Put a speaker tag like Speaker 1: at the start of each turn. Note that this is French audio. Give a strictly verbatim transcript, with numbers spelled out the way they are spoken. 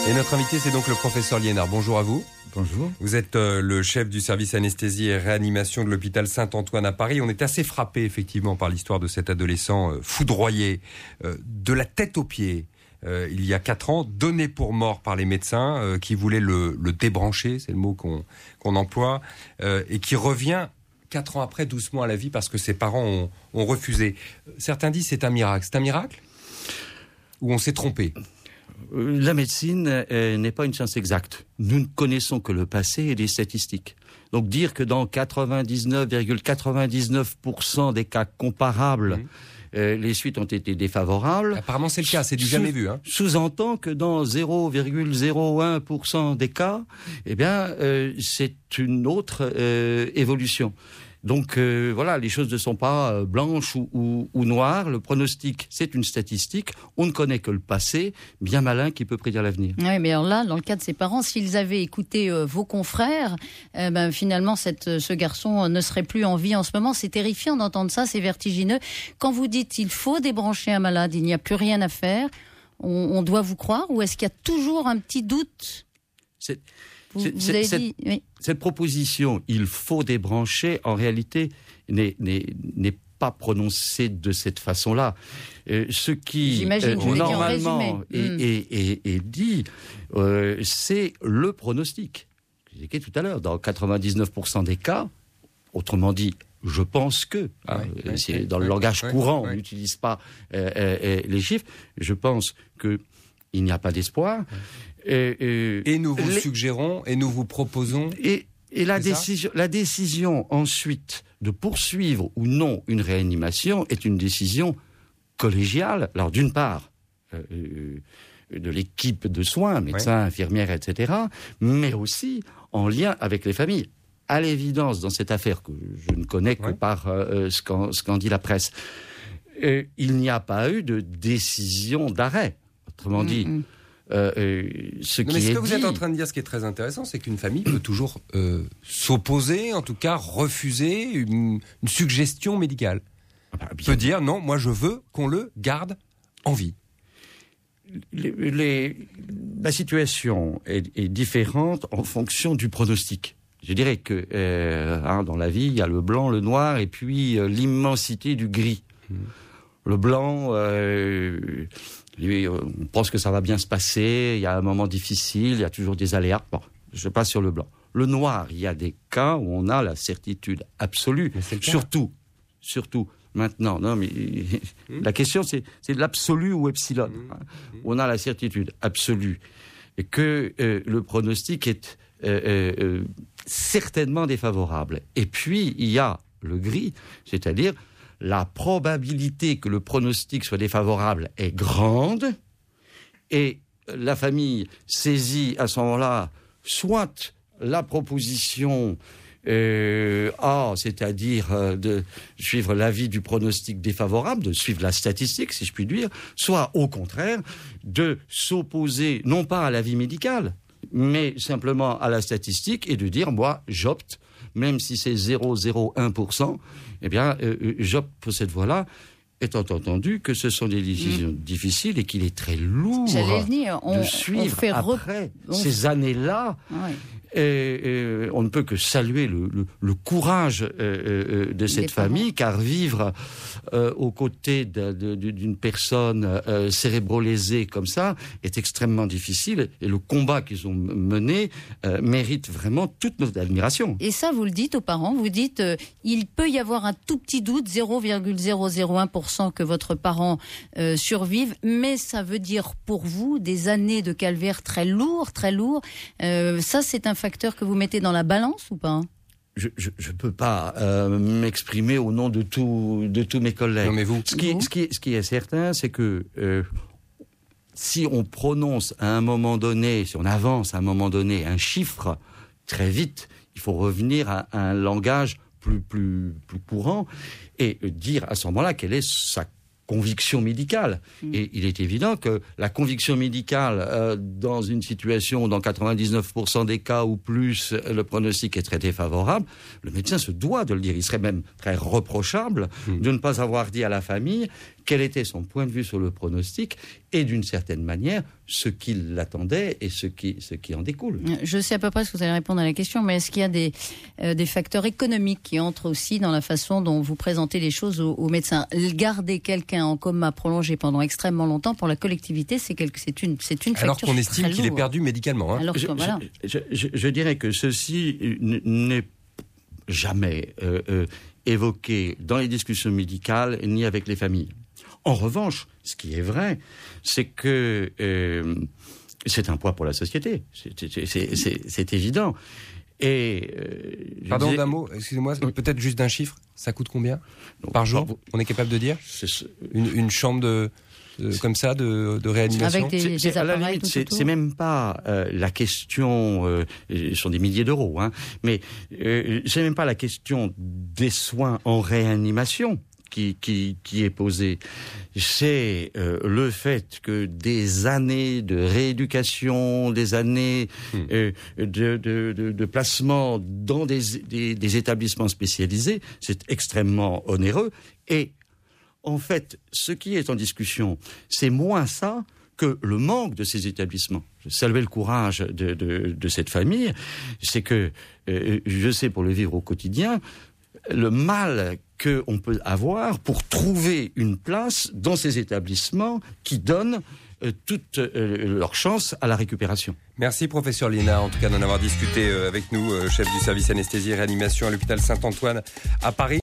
Speaker 1: Et notre invité, c'est donc le professeur Liénard. Bonjour à vous.
Speaker 2: Bonjour.
Speaker 1: Vous êtes euh, le chef du service anesthésie et réanimation de l'hôpital Saint-Antoine à Paris. On est assez frappé effectivement par l'histoire de cet adolescent euh, foudroyé euh, de la tête aux pieds. Euh, il y a quatre ans, donné pour mort par les médecins euh, qui voulaient le, le débrancher, c'est le mot qu'on, qu'on emploie, euh, et qui revient quatre ans après doucement à la vie parce que ses parents ont, ont refusé. Certains disent c'est un miracle. C'est un miracle ? Ou on s'est trompé ?
Speaker 2: La médecine euh, n'est pas une science exacte. Nous ne connaissons que le passé et les statistiques. Donc dire que dans quatre-vingt-dix-neuf virgule quatre-vingt-dix-neuf pour cent des cas comparables, mmh. euh, les suites ont été défavorables.
Speaker 1: Apparemment c'est le cas, c'est du
Speaker 2: sous,
Speaker 1: jamais vu. Hein.
Speaker 2: Sous-entend que dans zéro virgule zéro un pour cent des cas, eh bien, euh, c'est une autre euh, évolution. Donc euh, voilà, les choses ne sont pas euh, blanches ou, ou, ou noires. Le pronostic, c'est une statistique. On ne connaît que le passé, bien malin qui peut prédire l'avenir.
Speaker 3: Oui, mais alors là, dans le cas de ses parents, s'ils avaient écouté euh, vos confrères, euh, ben, finalement, cette, ce garçon ne serait plus en vie en ce moment. C'est terrifiant d'entendre ça, c'est vertigineux. Quand vous dites il faut débrancher un malade, il n'y a plus rien à faire, on, on doit vous croire, ou est-ce qu'il y a toujours un petit doute ?
Speaker 2: C'est...
Speaker 3: Vous,
Speaker 2: c'est,
Speaker 3: vous
Speaker 2: c'est,
Speaker 3: avez
Speaker 2: cette,
Speaker 3: dit, oui.
Speaker 2: cette proposition, il faut débrancher, en réalité, n'est, n'est, n'est pas prononcée de cette façon-là. Euh, ce qui,
Speaker 3: euh,
Speaker 2: normalement, est, est, est, est dit, euh, c'est le pronostic. J'ai dit tout à l'heure, dans quatre-vingt-dix-neuf pour cent des cas, autrement dit, je pense que, hein, ouais, c'est ouais, dans ouais, le langage ouais, courant, ouais. on n'utilise pas euh, euh, les chiffres, je pense qu'il n'y a pas d'espoir. Ouais.
Speaker 1: Et, et, et nous vous les... suggérons et nous vous proposons.
Speaker 2: Et, et la, décision, la décision ensuite de poursuivre ou non une réanimation est une décision collégiale. Alors d'une part, euh, de l'équipe de soins, médecins, ouais. infirmières, et cetera, mais aussi en lien avec les familles. À l'évidence, dans cette affaire que je ne connais que ouais. par euh, ce, qu'en, ce qu'en dit la presse, euh, il n'y a pas eu de décision d'arrêt. Autrement mmh, dit. Mmh. Euh, euh, ce,
Speaker 1: non,
Speaker 2: qui
Speaker 1: mais ce
Speaker 2: est
Speaker 1: que vous
Speaker 2: dit...
Speaker 1: êtes en train de dire, ce qui est très intéressant, c'est qu'une famille peut toujours euh, s'opposer, en tout cas refuser une, une suggestion médicale. Ah bah, peut dire non, moi je veux qu'on le garde en vie.
Speaker 2: Les, les, la situation est, est différente en fonction du pronostic. Je dirais que euh, hein, dans la vie, il y a le blanc, le noir, et puis euh, l'immensité du gris. Mmh. Le blanc. Euh, Lui, on pense que ça va bien se passer, il y a un moment difficile, il y a toujours des aléas. Bon, je passe sur le blanc. Le noir, il y a des cas où on a la certitude absolue. Surtout, surtout, maintenant, non, mais mmh. la question c'est, c'est de l'absolu ou epsilon. Mmh. Hein, on a la certitude absolue. Et que euh, le pronostic est euh, euh, certainement défavorable. Et puis, il y a le gris, c'est-à-dire la probabilité que le pronostic soit défavorable est grande et la famille saisit à ce moment-là soit la proposition euh, A, c'est-à-dire euh, de suivre l'avis du pronostic défavorable, de suivre la statistique, si je puis dire, soit au contraire de s'opposer non pas à l'avis médical, mais simplement à la statistique et de dire, moi, j'opte, même si c'est zéro virgule zéro un pour cent, eh bien, euh, j'opte pour cette voie-là, étant entendu que ce sont des décisions mmh. difficiles et qu'il est très lourd
Speaker 3: venir. On,
Speaker 2: de suivre
Speaker 3: on fait
Speaker 2: après
Speaker 3: re... on...
Speaker 2: ces années-là. Ouais. Et, et on ne peut que saluer le, le, le courage euh, de cette famille, car vivre euh, aux côtés de, de, d'une personne euh, cérébro-lésée comme ça est extrêmement difficile, et le combat qu'ils ont mené euh, mérite vraiment toute notre admiration.
Speaker 3: Et ça, vous le dites aux parents, vous dites euh, il peut y avoir un tout petit doute, zéro virgule zéro zéro un pour cent que votre parent euh, survive, mais ça veut dire pour vous des années de calvaire très lourds, très lourds. Euh, ça, c'est un facteur que vous mettez dans la balance ou pas ?
Speaker 2: Je ne peux pas euh, m'exprimer au nom de, tout, de tous mes collègues.
Speaker 1: Non, mais vous,
Speaker 2: ce, qui,
Speaker 3: vous ce,
Speaker 2: qui, ce qui est certain, c'est que euh, si on prononce à un moment donné, si on avance à un moment donné un chiffre très vite, il faut revenir à, à un langage plus, plus, plus courant et dire à ce moment-là quelle est sa conviction médicale. Mmh. Et il est évident que la conviction médicale, euh, dans une situation, dans quatre-vingt-dix-neuf pour cent des cas ou plus, le pronostic est très défavorable, le médecin se doit de le dire. Il serait même très reprochable mmh. de ne pas avoir dit à la famille quel était son point de vue sur le pronostic et d'une certaine manière ce qui l'attendait et ce qui, ce qui en découle.
Speaker 3: Je sais à peu près ce que vous allez répondre à la question, mais est-ce qu'il y a des, euh, des facteurs économiques qui entrent aussi dans la façon dont vous présentez les choses aux, aux médecins? Garder quelqu'un en coma prolongé pendant extrêmement longtemps pour la collectivité, c'est, quelque, c'est, une, c'est une facture.
Speaker 1: Alors qu'on estime qu'il est perdu médicalement. Hein.
Speaker 3: Alors que,
Speaker 2: je,
Speaker 3: voilà.
Speaker 2: je, je, je dirais que ceci n'est jamais euh, euh, évoqué dans les discussions médicales ni avec les familles. En revanche, ce qui est vrai, c'est que euh, c'est un poids pour la société. C'est, c'est, c'est, c'est, c'est évident. Et euh,
Speaker 1: Pardon,
Speaker 2: disais...
Speaker 1: d'un mot, excusez-moi, oui. Peut-être juste d'un chiffre. Ça coûte combien
Speaker 2: Donc,
Speaker 1: par jour?
Speaker 2: par...
Speaker 1: On est capable de dire
Speaker 2: c'est...
Speaker 1: une, une chambre de, de comme ça de, de réanimation.
Speaker 3: Avec des,
Speaker 2: c'est,
Speaker 3: des
Speaker 2: c'est, à la limite, c'est, c'est même pas euh, la question. Euh, ce sont des milliers d'euros, hein, mais euh, c'est même pas la question des soins en réanimation qui, qui, qui est posée. C'est euh, le fait que des années de rééducation, des années mmh. euh, de, de, de, de placement dans des, des, des établissements spécialisés, c'est extrêmement onéreux. Et en fait, ce qui est en discussion, c'est moins ça que le manque de ces établissements. Je salue le courage de, de, de cette famille. C'est que, euh, je sais pour le vivre au quotidien, le mal qu'on peut avoir pour trouver une place dans ces établissements qui donnent euh, toute euh, leur chance à la récupération.
Speaker 1: Merci professeur Liénard, en tout cas d'en avoir discuté euh, avec nous, euh, chef du service anesthésie et réanimation à l'hôpital Saint-Antoine à Paris.